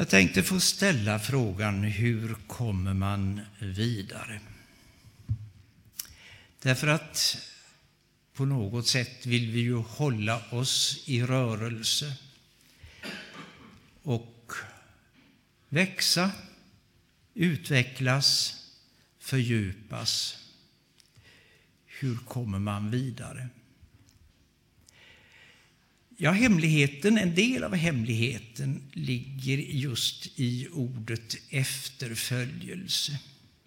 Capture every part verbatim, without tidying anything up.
Jag tänkte få ställa frågan, hur kommer man vidare? Därför att på något sätt vill vi ju hålla oss i rörelse och växa, utvecklas, fördjupas. Hur kommer man vidare? Ja, hemligheten, en del av hemligheten ligger just i ordet efterföljelse.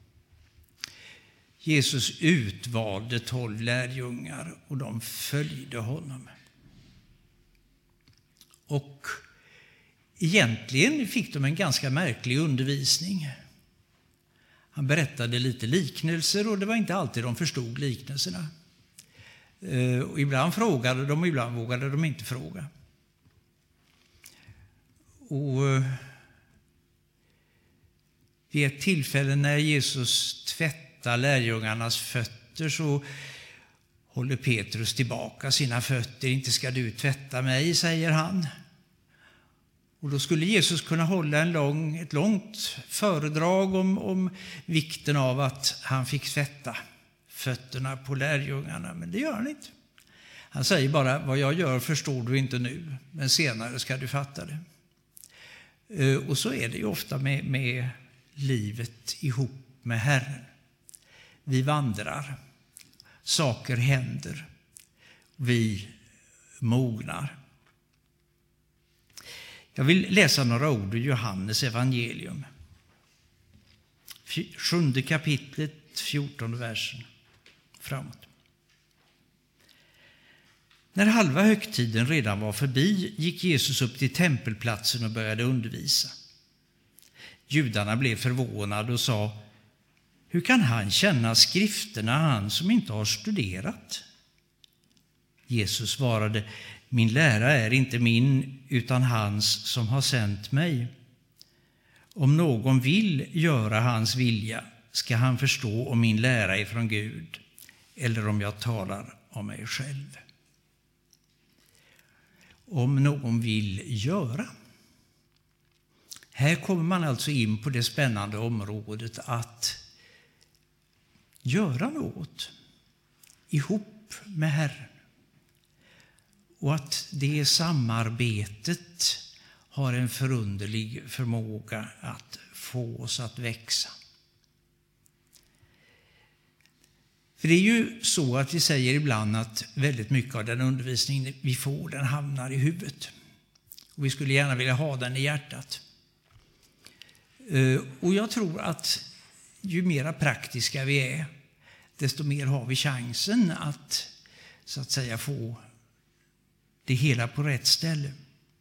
Jesus utvalde tolv lärjungar och de följde honom. Och egentligen fick de en ganska märklig undervisning. Han berättade lite liknelser och det var inte alltid de förstod liknelserna. Och ibland frågade de och ibland vågade de inte fråga. Och vid ett tillfälle när Jesus tvättar lärjungarnas fötter så håller Petrus tillbaka sina fötter. Inte ska du tvätta mig, säger han. Och då skulle Jesus kunna hålla en lång, ett långt föredrag om, om vikten av att han fick tvätta fötterna på lärjungarna, men det gör han inte. Han säger bara, vad jag gör förstår du inte nu, men senare ska du fatta det. Och så är det ju ofta med, med livet ihop med Herren. Vi vandrar, saker händer, vi mognar. Jag vill läsa några ord ur Johannes evangelium. Sjunde kapitlet, fjortonde versen. Framåt. När halva högtiden redan var förbi gick Jesus upp till tempelplatsen och började undervisa. Judarna blev förvånade och sa, hur kan han känna skrifterna, han som inte har studerat? Jesus svarade, min lära är inte min utan hans som har sänt mig. Om någon vill göra hans vilja ska han förstå om min lära är från Gud eller om jag talar om mig själv. Om någon vill göra. Här kommer man alltså in på det spännande området att göra något ihop med Herren. Och att det samarbetet har en förunderlig förmåga att få oss att växa. För det är ju så att vi säger ibland att väldigt mycket av den undervisning vi får, den hamnar i huvudet. Och vi skulle gärna vilja ha den i hjärtat. Och jag tror att ju mera praktiska vi är, desto mer har vi chansen att så att säga få det hela på rätt ställe.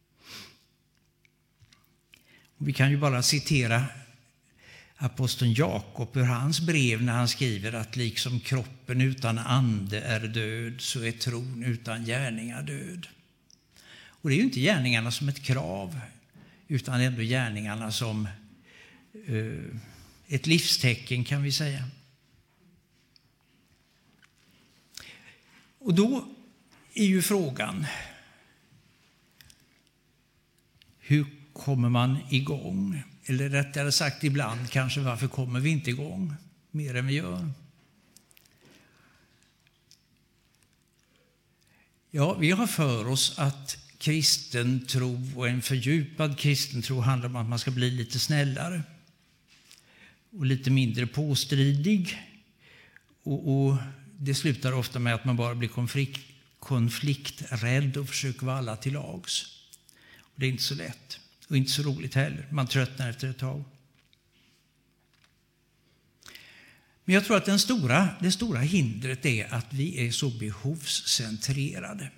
Och vi kan ju bara citera aposteln Jakob ur hans brev när han skriver att liksom kroppen utan ande är död så är tron utan gärningar död. Och det är ju inte gärningarna som ett krav utan ändå gärningarna som eh, ett livstecken kan vi säga. Och då är ju frågan, hur kommer man igång? Eller rättare sagt ibland kanske, varför kommer vi inte igång mer än vi gör? Ja, vi har för oss att kristen tro och en fördjupad kristen tro handlar om att man ska bli lite snällare och lite mindre påstridig. Och, och det slutar ofta med att man bara blir konflikt, konflikträdd och försöker vara alla till lags. Och det är inte så lätt. Och inte så roligt heller. Man tröttnar efter ett tag. Men jag tror att den stora, det stora hindret är att vi är så behovscentrerade.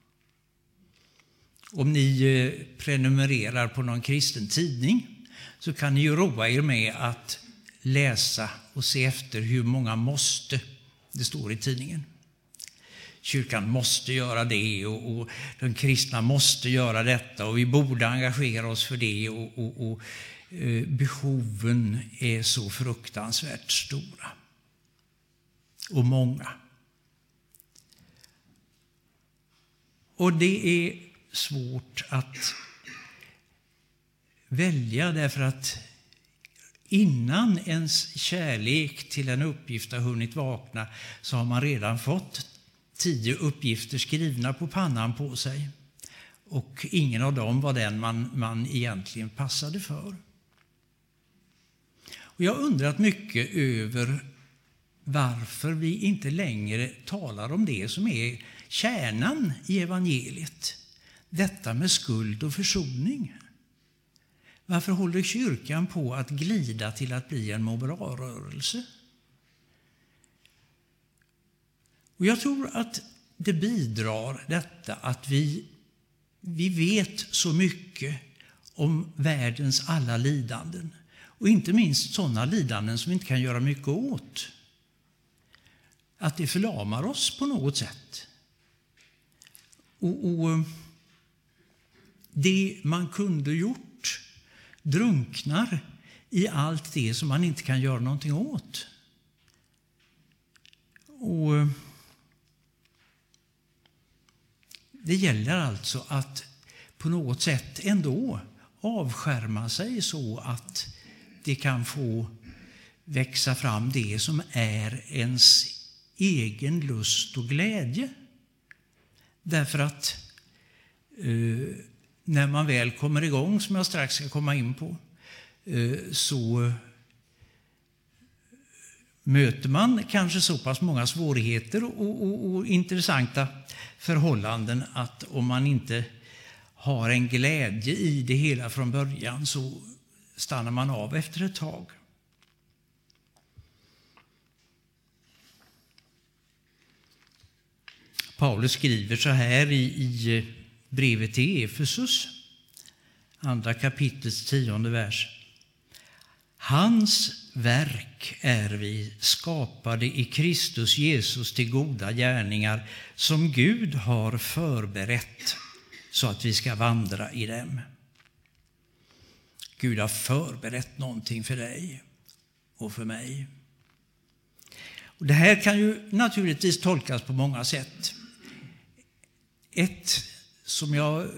Om ni prenumererar på någon kristen tidning så kan ni ju roa er med att läsa och se efter hur många måste det står i tidningen. Kyrkan måste göra det och, och de kristna måste göra detta och vi borde engagera oss för det och, och, och eh, behoven är så fruktansvärt stora och många. Och det är svårt att välja, därför att innan ens kärlek till en uppgift har hunnit vakna så har man redan fått tio uppgifter skrivna på pannan på sig. Och ingen av dem var den man, man egentligen passade för. Och jag har undrat mycket över varför vi inte längre talar om det som är kärnan i evangeliet. Detta med skuld och försoning. Varför håller kyrkan på att glida till att bli en moralrörelse? Och jag tror att det bidrar detta att vi, vi vet så mycket om världens alla lidanden. Och inte minst sådana lidanden som vi inte kan göra mycket åt. Att det förlamar oss på något sätt. Och, och det man kunde gjort drunknar i allt det som man inte kan göra någonting åt. Och det gäller alltså att på något sätt ändå avskärma sig så att det kan få växa fram det som är ens egen lust och glädje. Därför att eh, när man väl kommer igång, som jag strax ska komma in på, eh, så möter man kanske så pass många svårigheter och, och, och intressanta förhållanden att om man inte har en glädje i det hela från början så stannar man av efter ett tag. Paulus skriver så här i, i brevet till Efesus, andra kapitlets tionde vers. Hans verk är vi skapade i Kristus Jesus till goda gärningar som Gud har förberett så att vi ska vandra i dem. Gud har förberett någonting för dig och för mig. Och det här kan ju naturligtvis tolkas på många sätt. Ett som jag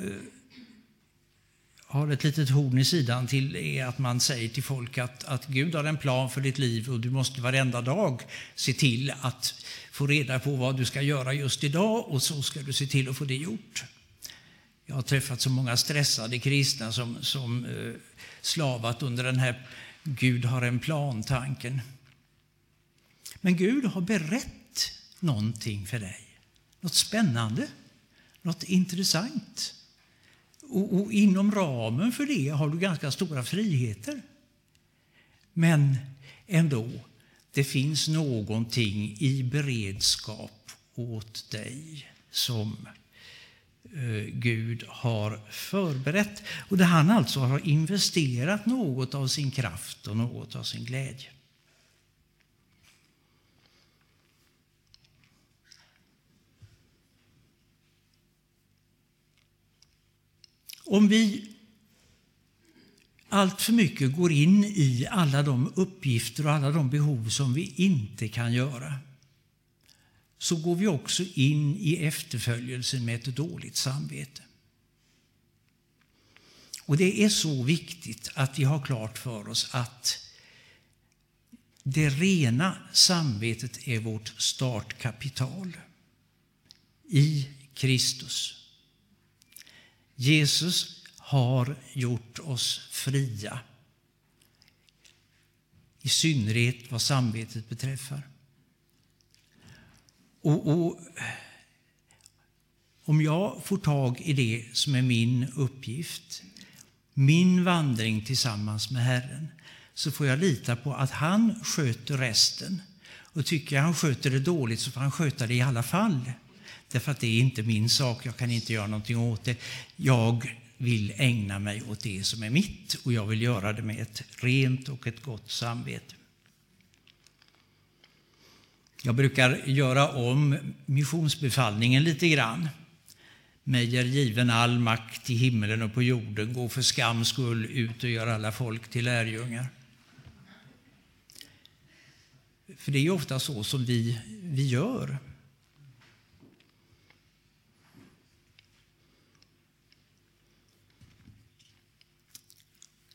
har ett litet horn i sidan till är att man säger till folk att, att Gud har en plan för ditt liv och du måste varenda dag se till att få reda på vad du ska göra just idag och så ska du se till att få det gjort. Jag har träffat så många stressade kristna som, som eh, slavat under den här Gud har en plan-tanken. Men Gud har berett någonting för dig. Något spännande, något intressant. Och, och inom ramen för det har du ganska stora friheter. Men ändå, det finns någonting i beredskap åt dig som eh, Gud har förberett. Och där han alltså har investerat något av sin kraft och något av sin glädje. Om vi allt för mycket går in i alla de uppgifter och alla de behov som vi inte kan göra, så går vi också in i efterföljelsen med ett dåligt samvete. Och det är så viktigt att vi har klart för oss att det rena samvetet är vårt startkapital i Kristus. Jesus har gjort oss fria, i synnerhet vad samvetet beträffar. Och, och om jag får tag i det som är min uppgift, min vandring tillsammans med Herren, så får jag lita på att han sköter resten. Och tycker jag han sköter det dåligt så får han sköta det i alla fall. Därför att det är inte min sak, jag kan inte göra någonting åt det. Jag vill ägna mig åt det som är mitt och jag vill göra det med ett rent och ett gott samvete. Jag brukar göra om missionsbefallningen lite grann. Mig är given all makt i himmelen och på jorden, gå för skams skull ut och göra alla folk till lärjungar. För det är ju ofta så som vi, vi gör.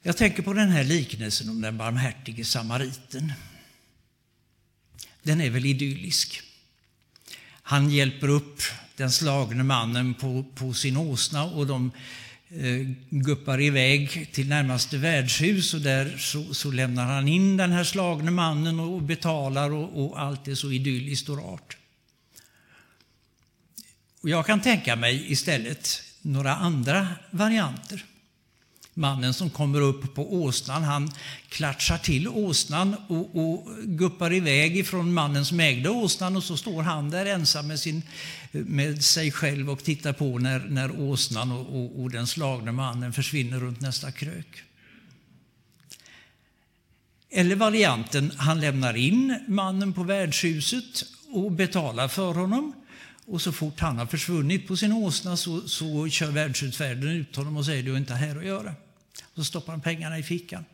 Jag tänker på den här liknelsen om den barmhärtige samariten. Den är väl idyllisk. Han hjälper upp den slagne mannen på, på sin åsna och de eh, guppar iväg till närmaste värdshus och där så, så lämnar han in den här slagne mannen och betalar och, och allt är så idylliskt och rart. Och jag kan tänka mig istället några andra varianter. Mannen som kommer upp på åsnan, han klatschar till åsnan och, och guppar iväg ifrån mannen som ägde åsnan och så står han där ensam med, sin, med sig själv och tittar på när, när åsnan och, och, och den slagne mannen försvinner runt nästa krök. Eller varianten, han lämnar in mannen på värdshuset och betalar för honom. Och så fort han har försvunnit på sin åsna så, så kör värdshutvärden ut honom och säger du är inte här att göra. Så stoppar han pengarna i fickan.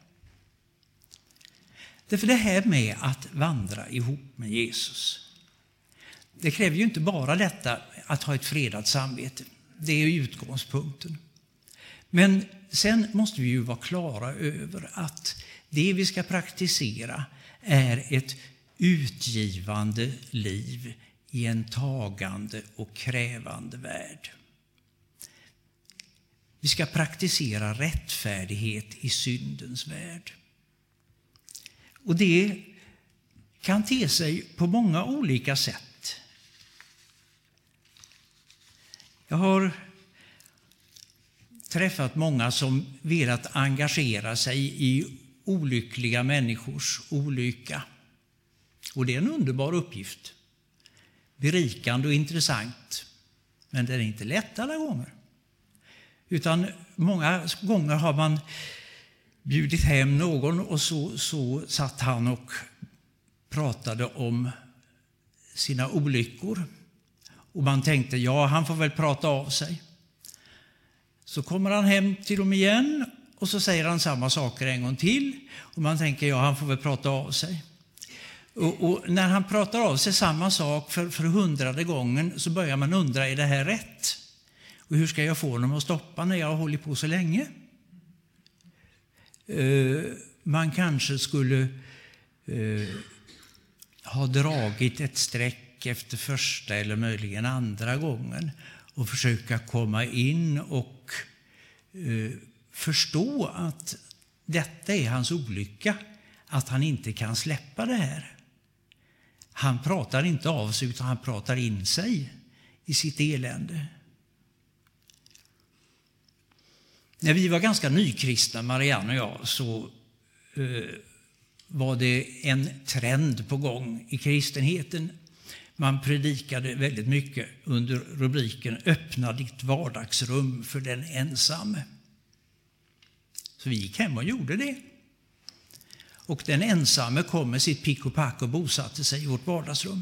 Därför det här med att vandra ihop med Jesus. Det kräver ju inte bara detta att ha ett fredat samvete. Det är ju utgångspunkten. Men sen måste vi ju vara klara över att det vi ska praktisera är ett utgivande liv i en tagande och krävande värld. Vi ska praktisera rättfärdighet i syndens värld. Och det kan te sig på många olika sätt. Jag har träffat många som velat engagera sig i olyckliga människors olycka. Och det är en underbar uppgift. Berikande och intressant. Men det är inte lätt alla gånger. Utan många gånger har man bjudit hem någon och så, så satt han och pratade om sina olyckor. Och man tänkte, ja han får väl prata av sig. Så kommer han hem till dem igen och så säger han samma saker en gång till. Och man tänker, ja han får väl prata av sig. Och, och när han pratar av sig samma sak för, för hundrade gången så börjar man undra, är det här rätt? Och hur ska jag få honom att stoppa när jag har hållit på så länge? Uh, man kanske skulle uh, ha dragit ett streck efter första eller möjligen andra gången och försöka komma in och uh, förstå att detta är hans olycka, att han inte kan släppa det här. Han pratar inte av sig utan han pratar in sig i sitt elände. När vi var ganska nykristna, Marianne och jag, så eh, var det en trend på gång i kristenheten. Man predikade väldigt mycket under rubriken Öppna ditt vardagsrum för den ensamme. Så vi gick hem och gjorde det. Och den ensamme kom med sitt pick och pack och bosatte sig i vårt vardagsrum.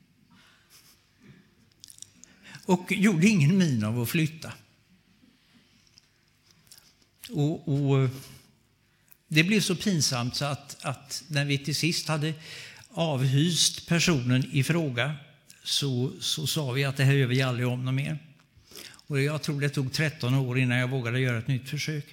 Och gjorde ingen min av att flytta. Och, och det blev så pinsamt så att, att när vi till sist hade avhyst personen i fråga så, så sa vi att det här gör vi aldrig om något mer. Och jag tror det tog tretton år innan jag vågade göra ett nytt försök.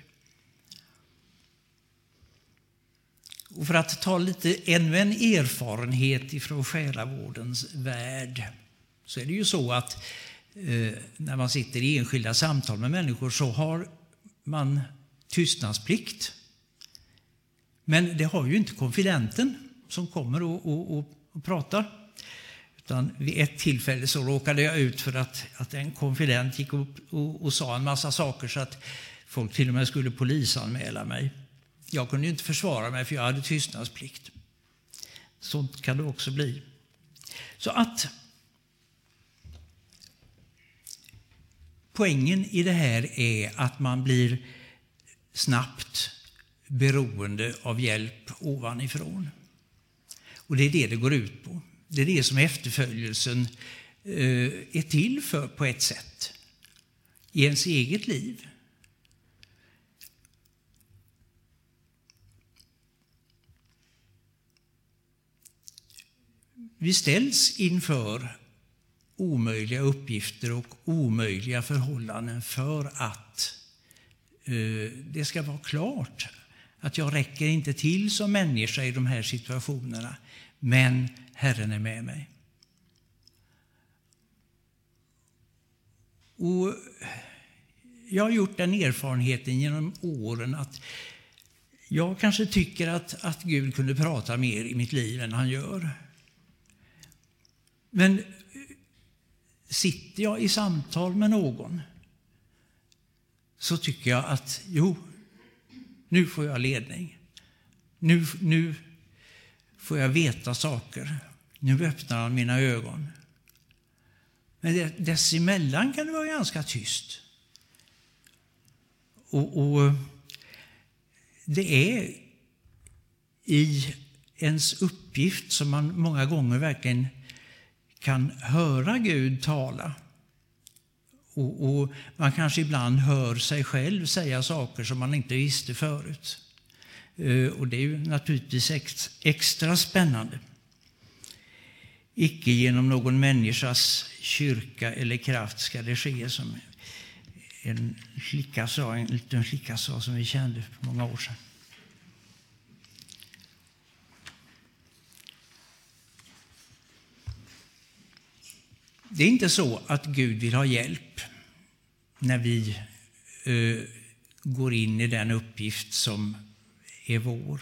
Och för att ta lite ännu en erfarenhet ifrån själavårdens värld så är det ju så att eh, när man sitter i enskilda samtal med människor så har man tystnadsplikt. Men det har ju inte konfidenten som kommer och, och, och, och pratar. Utan vid ett tillfälle så råkade jag ut för att, att en konfident gick upp och, och sa en massa saker så att folk till och med skulle polisanmäla mig. Jag kunde ju inte försvara mig för jag hade tystnadsplikt. Sånt kan det också bli. Så att poängen i det här är att man blir snabbt beroende av hjälp ovanifrån. Och det är det det går ut på. Det är det som efterföljelsen är till för på ett sätt. I ens eget liv. Vi ställs inför omöjliga uppgifter och omöjliga förhållanden för att eh, det ska vara klart Att jag räcker inte till som människa i de här situationerna. Men Herren är med mig. Och jag har gjort den erfarenheten genom åren att jag kanske tycker att, att Gud kunde prata mer i mitt liv än han gör. Men sitter jag i samtal med någon så tycker jag att jo, nu får jag ledning. Nu, nu får jag veta saker. Nu öppnar han mina ögon. Men dessemellan kan det vara ganska tyst. Och, och det är i ens uppgift som man många gånger verkligen kan höra Gud tala. Och, och man kanske ibland hör sig själv säga saker som man inte visste förut. Uh, och det är ju naturligtvis ex, extra spännande. Icke genom någon människas kyrka eller kraft ska det ske, som en flicka sa, en liten flicka sa som vi kände för många år sedan. Det är inte så att Gud vill ha hjälp när vi uh, går in i den uppgift som är vår.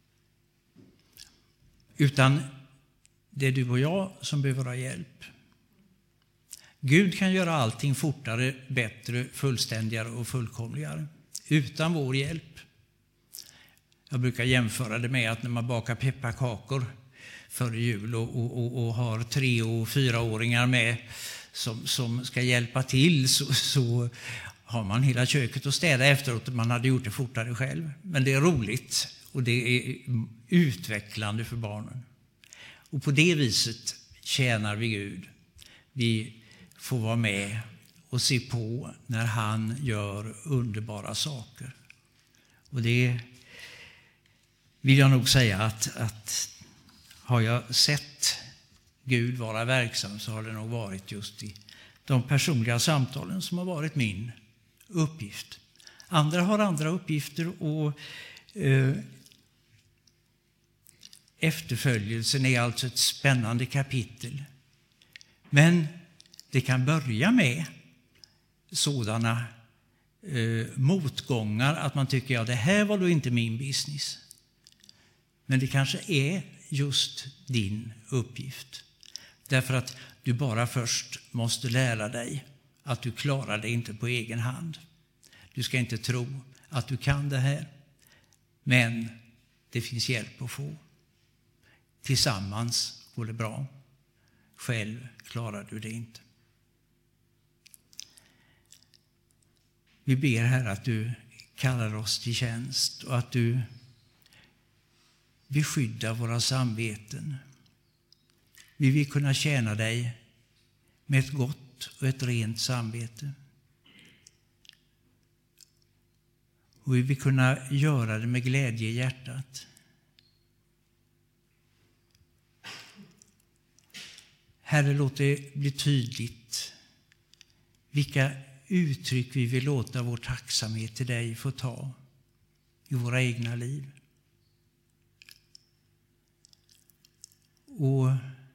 Utan det är du och jag som behöver ha hjälp. Gud kan göra allting fortare, bättre, fullständigare och fullkomligare utan vår hjälp. Jag brukar jämföra det med att när man bakar pepparkakor före jul och, och, och, och har tre- och fyraåringar med som, som ska hjälpa till, så, så har man hela köket att städa efteråt. Man hade gjort det fortare själv. Men det är roligt och det är utvecklande för barnen. Och på det viset tjänar vi Gud. Vi får vara med och se på när han gör underbara saker. Och det vill jag nog säga att, att har jag sett Gud vara verksam, så har det nog varit just i de personliga samtalen som har varit min uppgift. Andra har andra uppgifter, och eh, efterföljelsen är alltså ett spännande kapitel. Men det kan börja med sådana eh, motgångar att man tycker, ja, det här var då inte min business. Men det kanske är just din uppgift. Därför att du bara först måste lära dig att du klarar det inte på egen hand. Du ska inte tro att du kan det här. Men det finns hjälp att få. Tillsammans går det bra. Själv klarar du det inte. Vi ber här att du kallar oss till tjänst och att du beskyddar våra samveten. Vi vill kunna tjäna dig med ett gott och ett rent samvete. Och vi vill kunna göra det med glädje i hjärtat. Herre, låt det bli tydligt vilka uttryck vi vill låta vår tacksamhet till dig få ta i våra egna liv. Och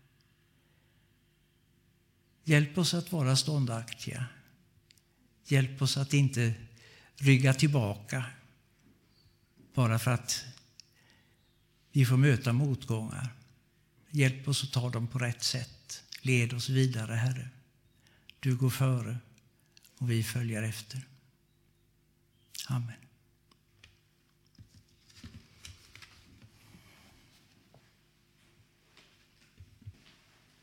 hjälp oss att vara ståndaktiga. Hjälp oss att inte rygga tillbaka bara för att vi får möta motgångar. Hjälp oss att ta dem på rätt sätt. Led oss vidare, Herre. Du går före och vi följer efter. Amen.